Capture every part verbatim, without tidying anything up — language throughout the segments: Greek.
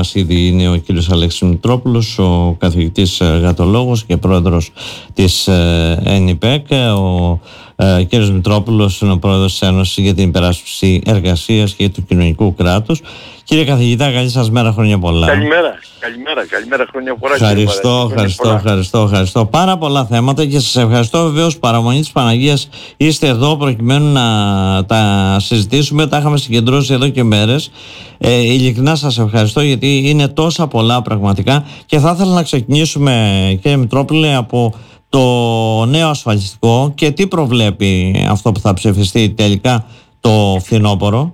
μας ήδη είναι ο κύριος Αλέξης Μητρόπουλος, ο καθηγητής γατολόγος και πρόεδρος της ΕΝΙΠΕΚ. Ο ε, κύριος Μητρόπουλος είναι ο πρόεδρος της Ένωσης για την Υπεράσπιση Εργασίας και του Κοινωνικού Κράτους. Κύριε καθηγητά, καλή σας μέρα, χρόνια πολλά. Καλημέρα, καλημέρα, καλημέρα, χρόνια πολλά. Ευχαριστώ, ευχαριστώ, ευχαριστώ, ευχαριστώ. Πάρα πολλά θέματα και σας ευχαριστώ βεβαίως. Παραμονή της Παναγίας είστε εδώ προκειμένου να τα συζητήσουμε. Τα είχαμε συγκεντρώσει εδώ και μέρες. Ε, ειλικρινά σας ευχαριστώ, γιατί είναι τόσα πολλά πραγματικά, και θα ήθελα να ξεκινήσουμε, κύριε Μητρόπουλε, από το νέο ασφαλιστικό και τι προβλέπει αυτό που θα ψηφιστεί τελικά το φθινόπωρο.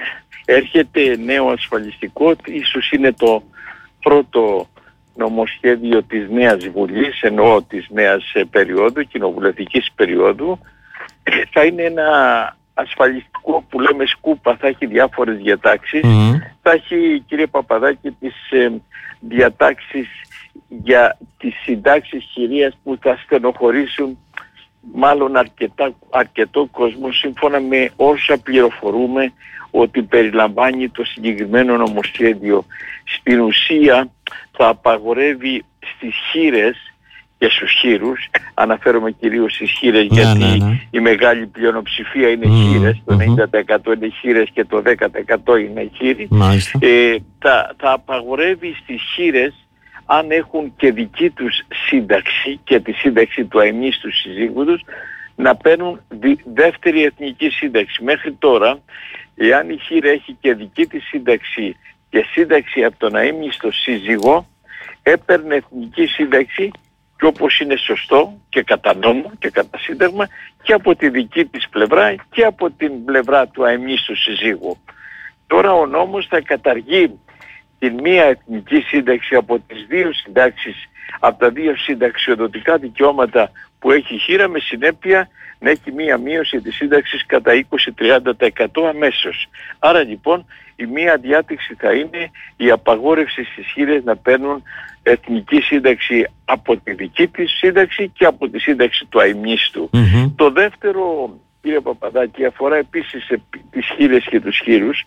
Έρχεται νέο ασφαλιστικό, ίσως είναι το πρώτο νομοσχέδιο της νέας Βουλής, εννοώ της νέας περίοδου, κοινοβουλευτικής περίοδου. Θα είναι ένα ασφαλιστικό που λέμε σκούπα, θα έχει διάφορες διατάξεις. Mm. Θα έχει, κύριε Παπαδάκη, τις ε, διατάξεις για τις συντάξεις χειρίας που θα στενοχωρήσουν μάλλον αρκετά, αρκετό κόσμο, σύμφωνα με όσα πληροφορούμε ότι περιλαμβάνει το συγκεκριμένο νομοσχέδιο. Στην ουσία θα απαγορεύει στις χήρες και στους χήρους, αναφέρομαι κυρίως στις χήρες, ναι, γιατί ναι, ναι. η μεγάλη πλειονοψηφία είναι mm, χήρες, το mm-hmm. ενενήντα τοις εκατό είναι χήρες και το δέκα τοις εκατό είναι χήροι. Ε, θα, θα απαγορεύει στις χήρες, αν έχουν και δική τους σύνταξη και τη σύνταξη του αημίστου συζύγου τους, να παίρνουν δι, δεύτερη εθνική σύνταξη. Μέχρι τώρα, εάν η χήρα έχει και δική της σύνταξη και σύνταξη από τον αείμνηστο σύζυγο, έπαιρνε εθνική σύνταξη, και όπως είναι σωστό και κατά νόμο και κατά σύνταγμα, και από τη δική της πλευρά και από την πλευρά του αείμνηστου συζύγου. Τώρα ο νόμος θα καταργεί την μία εθνική σύνταξη από τις δύο συντάξεις, από τα δύο συνταξιοδοτικά δικαιώματα που έχει η χήρα, με συνέπεια να έχει μία μείωση της σύνταξης κατά είκοσι με τριάντα τοις εκατό αμέσως. Άρα λοιπόν η μία διάταξη θα είναι η απαγόρευση στις χήρες να παίρνουν εθνική σύνταξη από τη δική της σύνταξη και από τη σύνταξη του αημνίστου. Mm-hmm. Το δεύτερο, κύριε Παπαδάκη, αφορά επίσης τις χήρες και τους χήρους.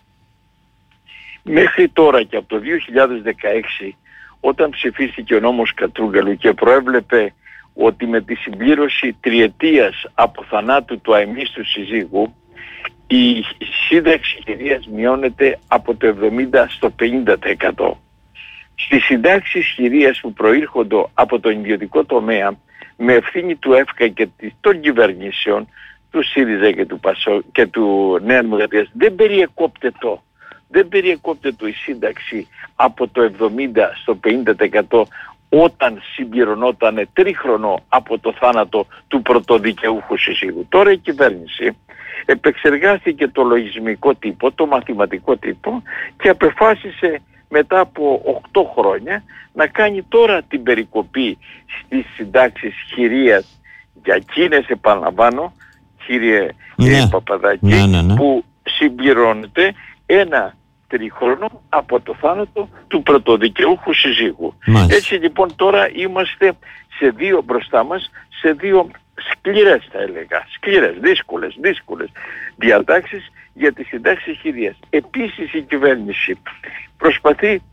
Μέχρι τώρα και από το δύο χιλιάδες δεκαέξι, όταν ψηφίστηκε ο νόμος Κατρούγκαλου και προέβλεπε ότι με τη συμπλήρωση τριετίας από θανάτου του αειμνήστου συζύγου, η σύνταξη χειρίας μειώνεται από το εβδομήντα στο πενήντα τοις εκατό. Στις συντάξεις χειρίας που προήρχονται από το ιδιωτικό τομέα, με ευθύνη του ΕΦΚΑ και των κυβερνήσεων, του ΣΥΡΙΖΑ και του, Πασό, και του Νέα Δημοκρατίας, δεν περιεκόπτετο. Δεν περιεκόπτεται η σύνταξη από το εβδομήντα στο πενήντα τοις εκατό όταν συμπληρωνόταν τρίχρονο από το θάνατο του πρωτοδικαιούχου συζύγου. Τώρα η κυβέρνηση επεξεργάστηκε το λογισμικό τύπο, το μαθηματικό τύπο, και απεφάσισε μετά από οκτώ χρόνια να κάνει τώρα την περικοπή στις συντάξεις χειρίας για εκείνες, επαναλαμβάνω, κύριε ναι. Παπαδάκη, ναι, ναι, ναι. που συμπληρώνεται ένα τριχρόνο από το θάνατο του πρωτοδικαιούχου συζύγου. Μάλιστα. Έτσι λοιπόν τώρα είμαστε σε δύο μπροστά μας, σε δύο σκληρές, θα έλεγα, σκληρές, δύσκολες, δύσκολες διατάξεις για τις συντάξεις χειρίας. Επίσης η κυβέρνηση προσπαθεί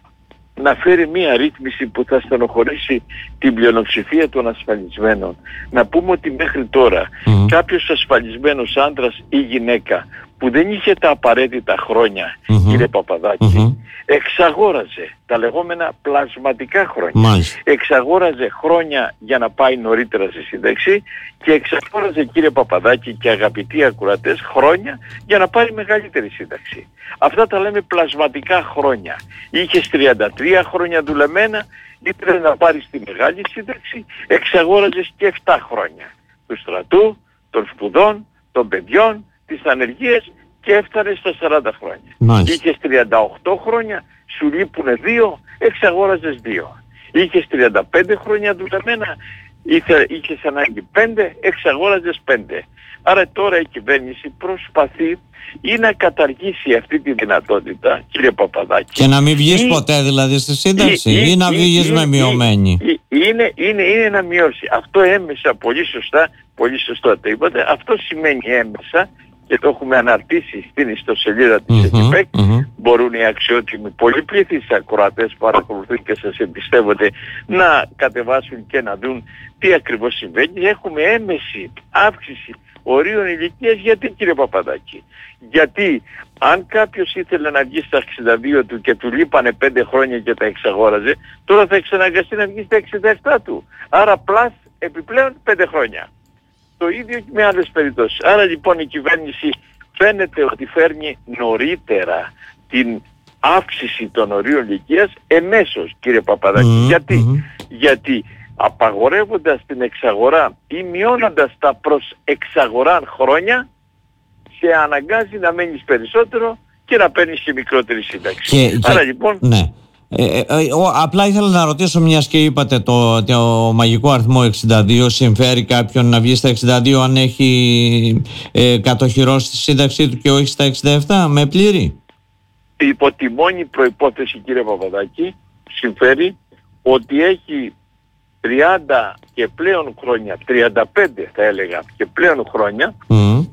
να φέρει μία ρύθμιση που θα στενοχωρήσει την πλειονοψηφία των ασφαλισμένων. Να πούμε ότι μέχρι τώρα mm. κάποιος ασφαλισμένος άντρας ή γυναίκα που δεν είχε τα απαραίτητα χρόνια, mm-hmm. κύριε Παπαδάκη, mm-hmm. εξαγόραζε τα λεγόμενα πλασματικά χρόνια. Μάλιστα. Εξαγόραζε χρόνια για να πάει νωρίτερα στη σύνταξη και εξαγόραζε, κύριε Παπαδάκη και αγαπητοί ακροατές, χρόνια για να πάρει μεγαλύτερη σύνταξη. Αυτά τα λέμε πλασματικά χρόνια. Είχες τριάντα τρία χρόνια δουλεμένα, ήθελε να πάρεις τη μεγάλη σύνταξη, εξαγόραζες και επτά χρόνια του στρατού, των σπουδών, των παιδιών, της ανεργίας, και έφτανε στα σαράντα χρόνια. Nice. Είχες τριάντα οκτώ χρόνια, σου λείπουνε δύο, εξαγόραζες δύο. Είχες τριάντα πέντε χρόνια δουλεμένα, είχες ανάγκη πέντε, εξαγόραζες πέντε. Άρα τώρα η κυβέρνηση προσπαθεί ή να καταργήσει αυτή τη δυνατότητα, κύριε Παπαδάκη. Και να μην βγεις ή, ποτέ δηλαδή στη σύνταξη ή, ή, ή να βγεις με μειωμένη. Ή, είναι, είναι, είναι να μειώσει. Αυτό έμεσα, πολύ σωστά, πολύ σωστά το είπατε, αυτό σημαίνει έμεσα, και το έχουμε αναρτήσει στην ιστοσελίδα της mm-hmm, ΕΚΙΠΕΚ. mm-hmm. Μπορούν οι αξιότιμοι πολυπληθείς ακροατές που παρακολουθούν και σας εμπιστεύονται να κατεβάσουν και να δουν τι ακριβώς συμβαίνει. Έχουμε έμεση αύξηση ορίων ηλικίας. Γιατί, κύριε Παπαδάκη? Γιατί αν κάποιος ήθελε να βγει στα εξήντα δύο του και του λείπανε πέντε χρόνια και τα εξαγόραζε, τώρα θα εξαναγκαστεί να βγει στα εξήντα επτά του. Άρα πλάς επιπλέον πέντε χρόνια. Το ίδιο και με άλλες περιπτώσεις. Άρα λοιπόν η κυβέρνηση φαίνεται ότι φέρνει νωρίτερα την αύξηση των ορίων ηλικίας εμέσως, κύριε Παπαδάκη. Mm-hmm. Γιατί? Mm-hmm. Γιατί απαγορεύοντας την εξαγορά ή μειώνοντας τα προς εξαγορά χρόνια, σε αναγκάζει να μένεις περισσότερο και να παίρνεις και μικρότερη σύνταξη. Και, Άρα και, λοιπόν... Ναι. Ε, ε, ο, απλά ήθελα να ρωτήσω, μιας και είπατε το, το μαγικό αριθμό εξήντα δύο, συμφέρει κάποιον να βγει στα εξήντα δύο αν έχει ε, κατοχυρώσει τη σύνταξή του και όχι στα εξήντα επτά με πλήρη? Υπό τη μόνη προϋπόθεση, κύριε Παπαδάκη, συμφέρει ότι έχει τριάντα και πλέον χρόνια, τριάντα πέντε θα έλεγα και πλέον χρόνια, mm.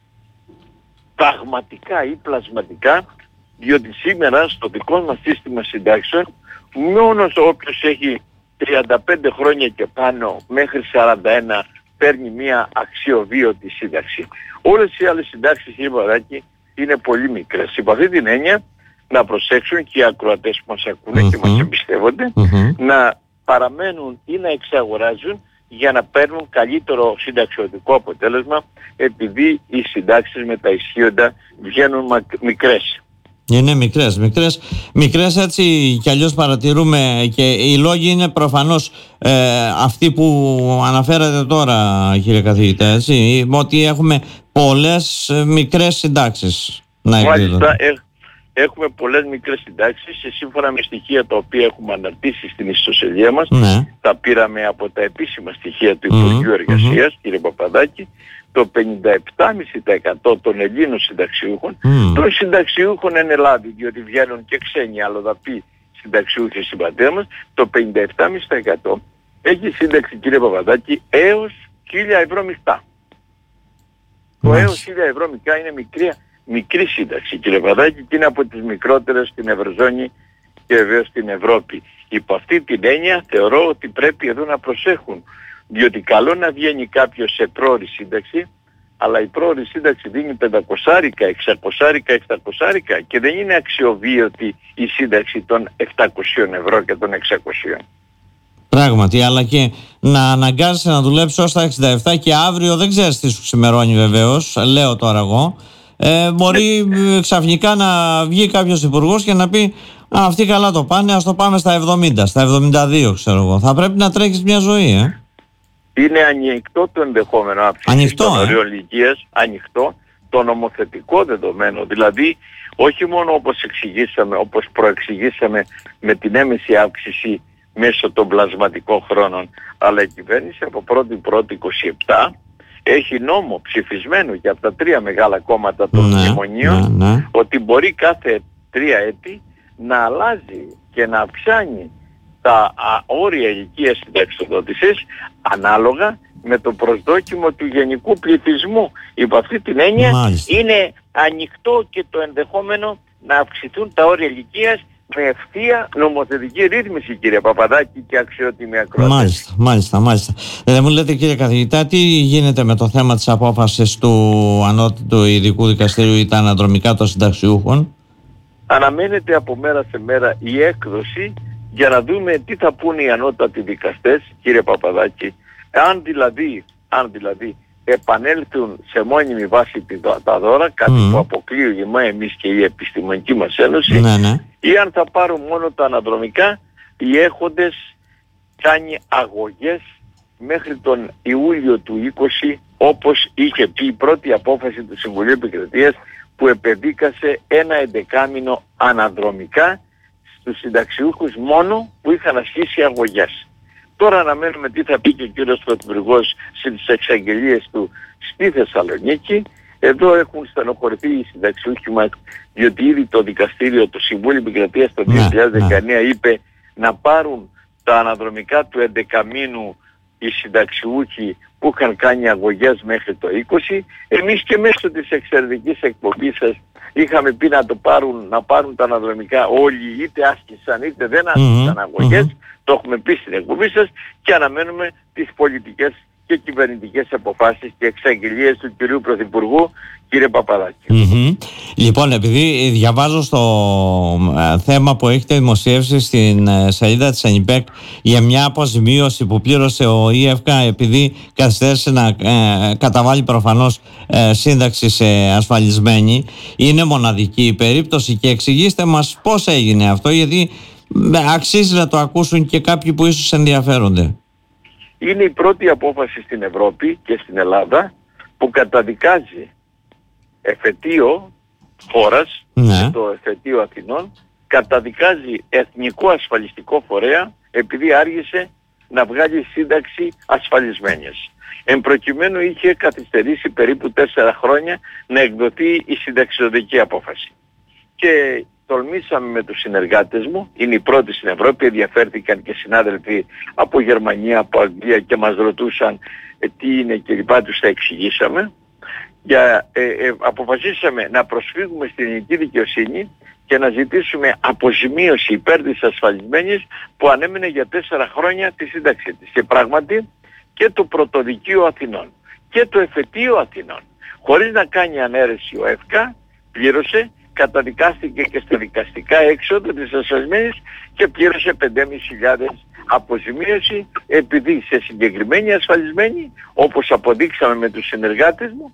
πραγματικά ή πλασματικά, διότι σήμερα στο δικό μας σύστημα συντάξεων μόνος όποιος έχει τριάντα πέντε χρόνια και πάνω μέχρι σαράντα ένα παίρνει μια αξιοβίωτη σύνταξη. Όλες οι άλλες συντάξεις, κύριε Παπαδάκη, είναι πολύ μικρές. Υπό αυτή την έννοια να προσέξουν και οι ακροατές που μας ακούνε mm-hmm. και μας εμπιστεύονται mm-hmm. να παραμένουν ή να εξαγοράζουν για να παίρνουν καλύτερο συνταξιωτικό αποτέλεσμα, επειδή οι συντάξεις με τα ισχύοντα βγαίνουν μικρές. Είναι μικρές, μικρές, μικρές έτσι κι αλλιώς παρατηρούμε, και οι λόγοι είναι προφανώς ε, αυτοί που αναφέρατε τώρα, κύριε καθηγητά, έτσι, ότι έχουμε πολλές ε, μικρές συντάξεις να εκδίδονται. Έχουμε πολλές μικρές συντάξεις και σύμφωνα με στοιχεία τα οποία έχουμε αναρτήσει στην ιστοσελίδα μας, ναι. τα πήραμε από τα επίσημα στοιχεία του Υπουργείου mm-hmm. Εργασίας, mm-hmm. κύριε Παπαδάκη, το πενήντα επτά κόμμα πέντε τοις εκατό των Ελλήνων συνταξιούχων, mm. των συνταξιούχων εν Ελλάδη, διότι βγαίνουν και ξένοι αλλοδαποί συνταξιούχοι στην πατέρα μας, το πενήντα επτά κόμμα πέντε τοις εκατό έχει σύνταξη, κύριε Παπαδάκη, έως χίλια ευρώ μεικτά. Mm. Το έως χίλια ευρώ μεικτά είναι μικρή, μικρή σύνταξη, κύριε Παπαδάκη, και είναι από τις μικρότερες στην Ευρωζώνη και βεβαίως στην Ευρώπη. Υπό αυτή την έννοια θεωρώ ότι πρέπει εδώ να προσέχουν, διότι καλό να βγαίνει κάποιος σε πρόωρη σύνταξη, αλλά η πρόωρη σύνταξη δίνει πεντακόσια, εξακόσια, επτακόσια και δεν είναι αξιοβίωτη η σύνταξη των επτακόσια ευρώ και των εξακόσια. Πράγματι, αλλά και να αναγκάζεσαι να δουλέψεις ως τα εξήντα επτά και αύριο δεν ξέρεις τι σου ξημερώνει, βεβαίως, λέω τώρα εγώ. Ε, μπορεί ναι. ξαφνικά να βγει κάποιος υπουργός και να πει «Α, αυτοί καλά το πάνε, ας το πάμε στα εβδομήντα, στα εβδομήντα δύο, ξέρω εγώ». Θα πρέπει να τρέχεις μια ζωή, ε. Είναι ανοιχτό το ενδεχόμενο αύξηση των ορίων ηλικίας, ανοιχτό το νομοθετικό δεδομένο. Δηλαδή, όχι μόνο όπως εξηγήσαμε, όπως προεξηγήσαμε με την έμεση αύξηση μέσω των πλασματικών χρόνων, αλλά η κυβέρνηση από πρώτη πρώτη είκοσι επτά έχει νόμο ψηφισμένο και από τα τρία μεγάλα κόμματα των ναι, μνημονίων ναι, ναι. ότι μπορεί κάθε τρία έτη να αλλάζει και να αυξάνει τα α, όρια ηλικίας συνταξιοδότησης ανάλογα με το προσδόκιμο του γενικού πληθυσμού. Υπό αυτή την έννοια Μάλιστα. είναι ανοιχτό και το ενδεχόμενο να αυξηθούν τα όρια ηλικίας με ευθεία νομοθετική ρύθμιση, κύριε Παπαδάκη και αξιότιμη ακρόαση. Μάλιστα, μάλιστα, μάλιστα. Δεν μου λέτε, κύριε καθηγητά, τι γίνεται με το θέμα της απόφασης του Ανώτατου Ειδικού Δικαστηρίου ή τα αναδρομικά των συνταξιούχων? Αναμένεται από μέρα σε μέρα η έκδοση για να δούμε τι θα πούνε οι ανώτατοι δικαστές, κύριε Παπαδάκη, αν δηλαδή, αν δηλαδή επανέλθουν σε μόνιμη βάση τα δώρα, κάτι mm. που αποκλείουμε εμείς και η επιστημονική μας ένωση, ναι, ναι. ή αν θα πάρουν μόνο τα αναδρομικά. Οι έχοντες κάνει αγωγές μέχρι τον Ιούλιο του είκοσι, όπως είχε πει η πρώτη απόφαση του Συμβουλίου Επικρατείας, που επεδίκασε ένα εντεκάμηνο αναδρομικά στους συνταξιούχους μόνο που είχαν ασχίσει αγωγές. Τώρα αναμένουμε τι θα πει και ο κύριος Πρωθυπουργός στις εξαγγελίες του στη Θεσσαλονίκη. Εδώ έχουν στενοχωρηθεί οι συνταξιούχοι μας, διότι ήδη το δικαστήριο, το Συμβούλιο Επικρατείας το δύο χιλιάδες δεκαεννέα ναι. είπε να πάρουν τα αναδρομικά του εντεκαμήνου οι συνταξιούχοι που είχαν κάνει αγωγές μέχρι το είκοσι. Εμείς και μέσω της εξαιρετικής εκπομπής σας είχαμε πει να το πάρουν, να πάρουν τα αναδρομικά όλοι, είτε άσκησαν είτε δεν άσκησαν mm-hmm. αγωγές. Mm-hmm. Το έχουμε πει στην εκπομπή σας και αναμένουμε τις πολιτικές και κυβερνητικές αποφάσεις και εξαγγελίες του κυρίου Πρωθυπουργού, κύριε Παπαδάκη. Mm-hmm. Λοιπόν, επειδή διαβάζω στο ε, θέμα που έχετε δημοσιεύσει στην ε, σελίδα της ΕΝΙΠΕΚ για μια αποζημίωση που πλήρωσε ο ΙΕΦΚΑ επειδή καθυστέρησε να ε, καταβάλει προφανώς ε, σύνταξη σε ασφαλισμένη, είναι μοναδική η περίπτωση και εξηγήστε μας πώς έγινε αυτό, γιατί ε, αξίζει να το ακούσουν και κάποιοι που ίσως ενδιαφέρονται. Είναι η πρώτη απόφαση στην Ευρώπη και στην Ελλάδα που καταδικάζει εφετείο χώρας, ναι. το εφετείο Αθηνών, καταδικάζει εθνικό ασφαλιστικό φορέα επειδή άργησε να βγάλει σύνταξη ασφαλισμένης. Εν προκειμένου είχε καθυστερήσει περίπου τέσσερα χρόνια να εκδοθεί η συνταξιδοτική απόφαση. Και τολμήσαμε με τους συνεργάτες μου, είναι οι πρώτοι στην Ευρώπη, ενδιαφέρθηκαν και συνάδελφοι από Γερμανία, από Αγγλία και μας ρωτούσαν ε, τι είναι και λοιπά, τους τα εξηγήσαμε. Για, ε, ε, αποφασίσαμε να προσφύγουμε στην ελληνική δικαιοσύνη και να ζητήσουμε αποζημίωση υπέρ της ασφαλισμένης που ανέμενε για τέσσερα χρόνια τη σύνταξή της. Και πράγματι και το Πρωτοδικείο Αθηνών και το Εφετείο Αθηνών, χωρίς να κάνει ανέρεση ο ΕΦΚΑ, πλήρωσε, καταδικάστηκε και στα δικαστικά έξοδα της ασφαλισμένης και πλήρωσε πεντέμισι χιλιάδες αποζημίωση επειδή σε συγκεκριμένη ασφαλισμένη, όπως αποδείξαμε με τους συνεργάτες μου,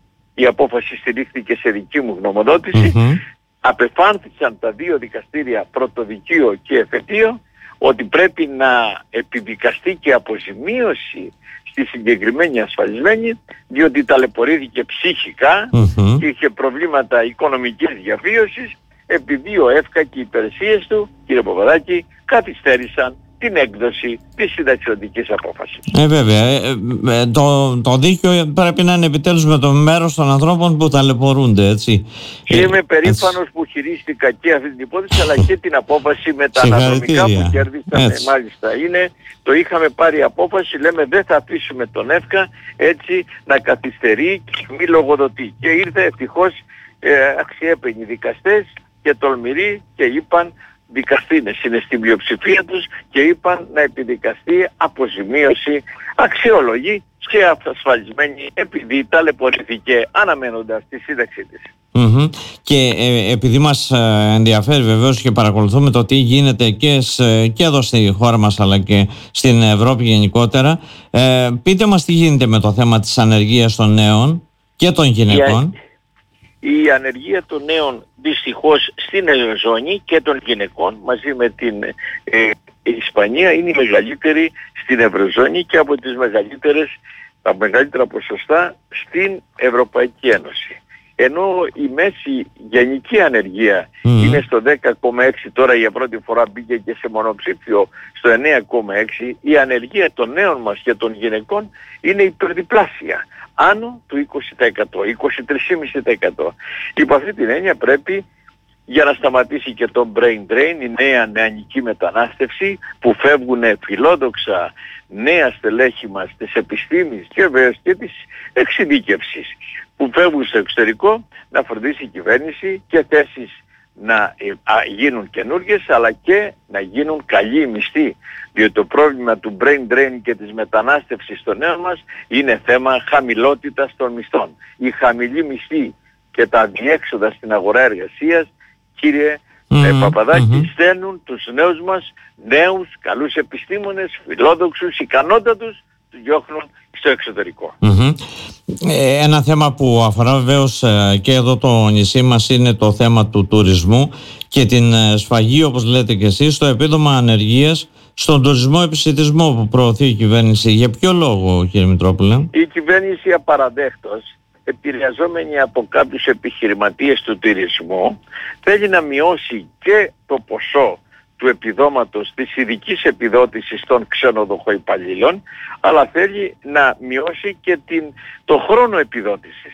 η απόφαση στηρίχθηκε σε δική μου γνωμοδότηση, mm-hmm. απεφάνθησαν τα δύο δικαστήρια, Πρωτοδικείο και Εφετείο, ότι πρέπει να επιδικαστεί και αποζημίωση στη συγκεκριμένη ασφαλισμένη, διότι ταλαιπωρήθηκε ψυχικά mm-hmm. και είχε προβλήματα οικονομικής διαβίωσης, επειδή ο ΕΦΚΑ και οι υπηρεσίες του, κύριε Παπαδάκη, καθυστέρησαν την έκδοση της συνταξιδοτικής απόφασης. Ε, βέβαια. Ε, ε, το, το δίκαιο πρέπει να είναι επιτέλους με το μέρος των ανθρώπων που ταλαιπωρούνται, έτσι. Και είμαι ε, περήφανος έτσι. που χειρίστηκα και αυτή την υπόθεση, αλλά και την απόφαση με τα αναδρομικά που κέρδισαν. Μάλιστα, είναι, το είχαμε πάρει απόφαση, λέμε δεν θα αφήσουμε τον ΕΦΚΑ έτσι να καθυστερεί και μη λογοδοτεί. Και ήρθε ευτυχώς ε, αξιέπαινοι δικαστές και τολμηροί και είπαν, δικαστήνες είναι στην πλειοψηφία τους και είπαν να επιδικαστεί αποζημίωση αξιολογή και ασφαλισμένη επειδή ταλαιπωρήθηκε αναμένοντας τη σύνταξή της. Mm-hmm. Και ε, επειδή μας ενδιαφέρει βεβαίως και παρακολουθούμε το τι γίνεται και, σε, και εδώ στη χώρα μας αλλά και στην Ευρώπη γενικότερα, ε, πείτε μας τι γίνεται με το θέμα της ανεργίας των νέων και των γυναικών. Η ανεργία των νέων δυστυχώς στην Ευρωζώνη και των γυναικών μαζί με την ε, Ισπανία είναι η μεγαλύτερη στην Ευρωζώνη και από τις μεγαλύτερες, τα μεγαλύτερα ποσοστά στην Ευρωπαϊκή Ένωση. Ενώ η μέση γενική ανεργία mm. είναι στο δέκα κόμμα έξι, τώρα για πρώτη φορά μπήκε και σε μονοψήφιο στο εννέα κόμμα έξι, η ανεργία των νέων μας και των γυναικών είναι υπερδιπλάσια, άνω του είκοσι τοις εκατό, είκοσι τρία κόμμα πέντε τοις εκατό. Υπό αυτή την έννοια πρέπει, για να σταματήσει και το brain drain, η νέα νεανική μετανάστευση που φεύγουν φιλόδοξα νέα στελέχη μας της επιστήμης και βέβαια και της εξειδίκευσης που φεύγουν στο εξωτερικό, να φροντίσει η κυβέρνηση και θέσεις να γίνουν καινούργιες αλλά και να γίνουν καλοί μισθοί. Διότι το πρόβλημα του brain drain και της μετανάστευσης των νέων μας είναι θέμα χαμηλότητας των μισθών. Η χαμηλή μισθή και τα διέξοδα στην αγορά εργασίας, κύριε mm-hmm. ε, Παπαδάκη, mm-hmm. στέλνουν τους νέους μας, νέους, καλούς επιστήμονες, φιλόδοξους, ικανότατους, τους διώχνουν στο εξωτερικό. Mm-hmm. Ε, ένα θέμα που αφορά βεβαίως ε, και εδώ το νησί μας είναι το θέμα του τουρισμού και την ε, σφαγή, όπως λέτε και εσείς, στο επίδομα ανεργίας στον τουρισμό επισιτισμό που προωθεί η κυβέρνηση. Για ποιο λόγο, κύριε Μητρόπουλε? Η κυβέρνηση απαραδέχτως, επηρεαζόμενη από κάποιους επιχειρηματίες του τουρισμού, θέλει να μειώσει και το ποσό του επιδόματος της ειδικής επιδότησης των ξενοδοχοϊπαλλήλων, αλλά θέλει να μειώσει και την, το χρόνο επιδότησης.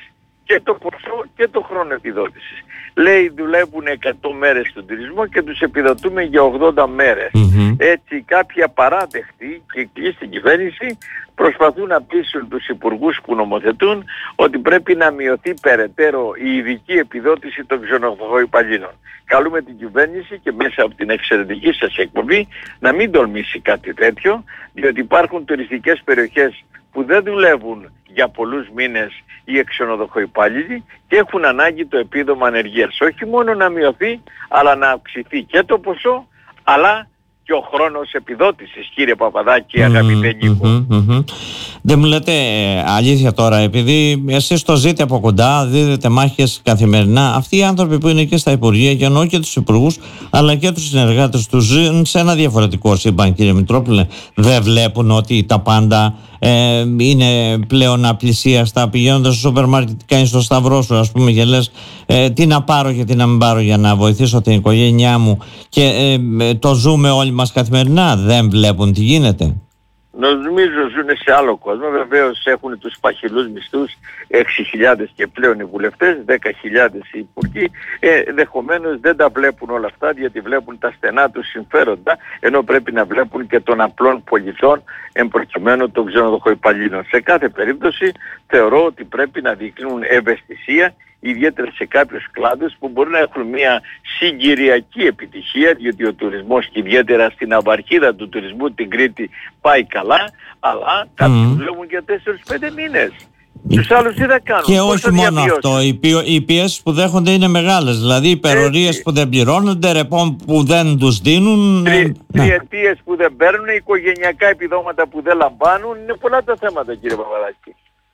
και το ποσό και το χρόνο επιδότησης. Λέει δουλεύουν εκατό μέρες στον τουρισμό και τους επιδοτούμε για ογδόντα μέρες. Mm-hmm. Έτσι κάποιοι απαράδεκτοι και εκεί στην κυβέρνηση προσπαθούν να πείσουν τους υπουργούς που νομοθετούν ότι πρέπει να μειωθεί περαιτέρω η ειδική επιδότηση των ξενοδοχοϊπαλλήλων. Καλούμε την κυβέρνηση και μέσα από την εξαιρετική σας εκπομπή να μην τολμήσει κάτι τέτοιο, διότι υπάρχουν τουριστικές περιοχές που δεν δουλεύουν για πολλούς μήνες οι εξενοδοχοϊπάλληλοι και έχουν ανάγκη το επίδομα ανεργίας. Όχι μόνο να μειωθεί, αλλά να αυξηθεί και το ποσό, αλλά και ο χρόνος επιδότησης, κύριε Παπαδάκη, αγαπητέ Νίκο. Mm, mm, mm. Δεν μου λέτε ε, αλήθεια τώρα, επειδή εσείς το ζείτε από κοντά, δίδετε μάχες καθημερινά, αυτοί οι άνθρωποι που είναι και στα Υπουργεία, και εννοώ και τους υπουργούς, αλλά και τους συνεργάτες τους, ζουν σε ένα διαφορετικό σύμπαν, κύριε Μητρόπουλε. Δεν βλέπουν ότι τα πάντα ε, είναι πλέον απλησίαστα, πηγαίνοντας στο σούπερ μάρκετ, κάνεις στο σταυρό σου, ας πούμε, και λες ε, τι να πάρω και τι να μην πάρω για να βοηθήσω την οικογένειά μου, και ε, το ζούμε όλοι μας καθημερινά. Δεν βλέπουν τι γίνεται. Νομίζω ζουν σε άλλο κόσμο. Βεβαίως έχουν τους παχυλούς μισθούς, έξι χιλιάδες και πλέον οι βουλευτές, δέκα χιλιάδες οι υπουργοί. Ε, δεχομένως δεν τα βλέπουν όλα αυτά, γιατί βλέπουν τα στενά τους συμφέροντα, ενώ πρέπει να βλέπουν και των απλών πολιτών, εμπροκειμένου των ξενοδοχοϊπαλλήλων. Σε κάθε περίπτωση θεωρώ ότι πρέπει να δείχνουν ευαισθησία, ιδιαίτερα σε κάποιους κλάδους που μπορούν να έχουν μια συγκυριακή επιτυχία, διότι ο τουρισμός και ιδιαίτερα στην αυαρχίδα του τουρισμού, την Κρήτη, πάει καλά, αλλά κάποιοι mm. δουλεύουν για τέσσερις πέντε μήνες. Τους άλλους τι θα κάνουν. Και όχι μόνο αυτό, οι, πι, οι πιέσεις που δέχονται είναι μεγάλες. Δηλαδή υπερορίες που δεν πληρώνονται, ρεπών που δεν τους δίνουν. Τρι, τριετίες που δεν παίρνουν, οικογενειακά επιδόματα που δεν λαμβάνουν. Είναι πολλά τα θέματα, κύριε Παπαδάκη.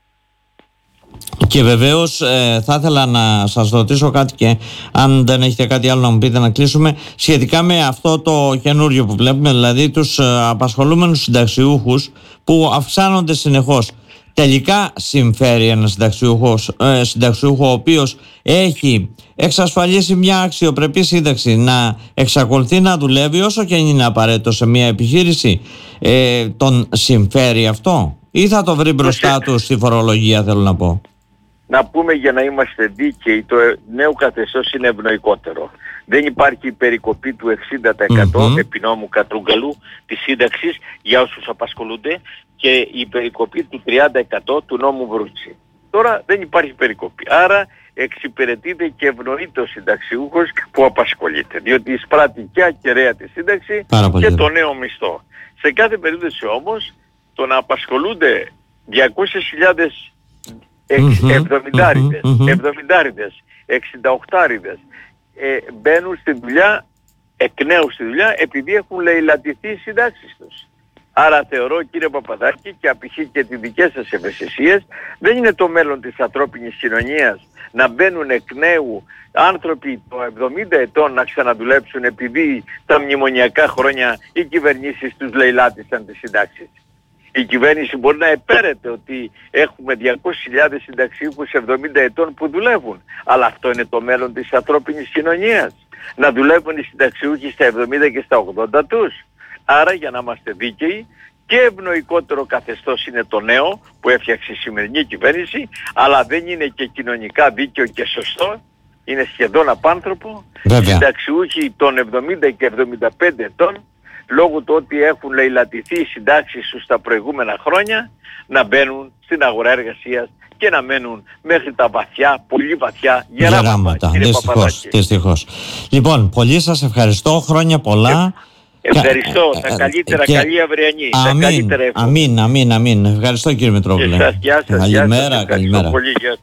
Και βεβαίως ε, θα ήθελα να σας ρωτήσω κάτι, και αν δεν έχετε κάτι άλλο να μου πείτε να κλείσουμε, σχετικά με αυτό το καινούριο που βλέπουμε, δηλαδή τους ε, απασχολούμενους συνταξιούχους που αυξάνονται συνεχώς. Τελικά συμφέρει ένα συνταξιούχος, ε, συνταξιούχο ο οποίος έχει εξασφαλίσει μια αξιοπρεπή σύνταξη να εξακολουθεί να δουλεύει όσο και αν είναι απαραίτητο σε μια επιχείρηση? Ε, τον συμφέρει αυτό ή θα το βρει μπροστά του στη φορολογία, θέλω να πω? Να πούμε, για να είμαστε δίκαιοι, το νέο καθεστώς είναι ευνοϊκότερο. Δεν υπάρχει περικοπή του εξήντα τοις εκατό mm-hmm. επί νόμου Κατρούγκαλου της σύνταξης για όσους απασχολούνται, και η περικοπή του τριάντα τοις εκατό του νόμου Βρούτσι. Τώρα δεν υπάρχει περικοπή. Άρα εξυπηρετείται και ευνοείται ο συνταξιούχος που απασχολείται, διότι εισπράττει και ακεραία τη σύνταξη και το νέο μισθό. Σε κάθε περίπτωση όμως, το να απασχολούνται διακόσιες χιλιάδες εβδομηντάριδες, εβδομηντάριδες, εξηνταοκτάριδες ε, μπαίνουν στη δουλειά, εκ νέου στη δουλειά, επειδή έχουν λαιλατηθεί οι συντάξεις τους. Άρα θεωρώ, κύριε Παπαδάκη, και απηχεί και τις δικές σας ευαισθησίες, δεν είναι το μέλλον της ανθρώπινης κοινωνίας να μπαίνουν εκ νέου άνθρωποι των εβδομήντα ετών να ξαναδουλέψουν, επειδή τα μνημονιακά χρόνια οι κυβερνήσεις τους λαιλάτισαν τις συντάξεις. Η κυβέρνηση μπορεί να επέρεται ότι έχουμε διακόσιες χιλιάδες συνταξιούχους εβδομήντα ετών που δουλεύουν. Αλλά αυτό είναι το μέλλον της ανθρώπινης κοινωνίας. Να δουλεύουν οι συνταξιούχοι στα εβδομήντα και στα ογδόντα τους. Άρα, για να είμαστε δίκαιοι, και ευνοϊκότερο καθεστώς είναι το νέο που έφτιαξε η σημερινή κυβέρνηση, αλλά δεν είναι και κοινωνικά δίκαιο και σωστό. Είναι σχεδόν απάνθρωπο. Οι συνταξιούχοι των εβδομήντα και εβδομήντα πέντε ετών, λόγω του ότι έχουν λαιλατηθεί οι συντάξεις τους τα προηγούμενα χρόνια, να μπαίνουν στην αγορά εργασίας και να μένουν μέχρι τα βαθιά, πολύ βαθιά γεράματα. Γεράματα, δυστυχώς, δυστυχώς. Λοιπόν, πολύ σας ευχαριστώ, χρόνια πολλά. Ε, ευχαριστώ, ε, τα καλύτερα, και... καλή αυριανή. Αμήν, τα καλύτερα αμήν, αμήν, αμήν. Ευχαριστώ, κύριε Μητρόπουλε. Γεια σας, γεια σας. Καλημέρα, καλημέρα.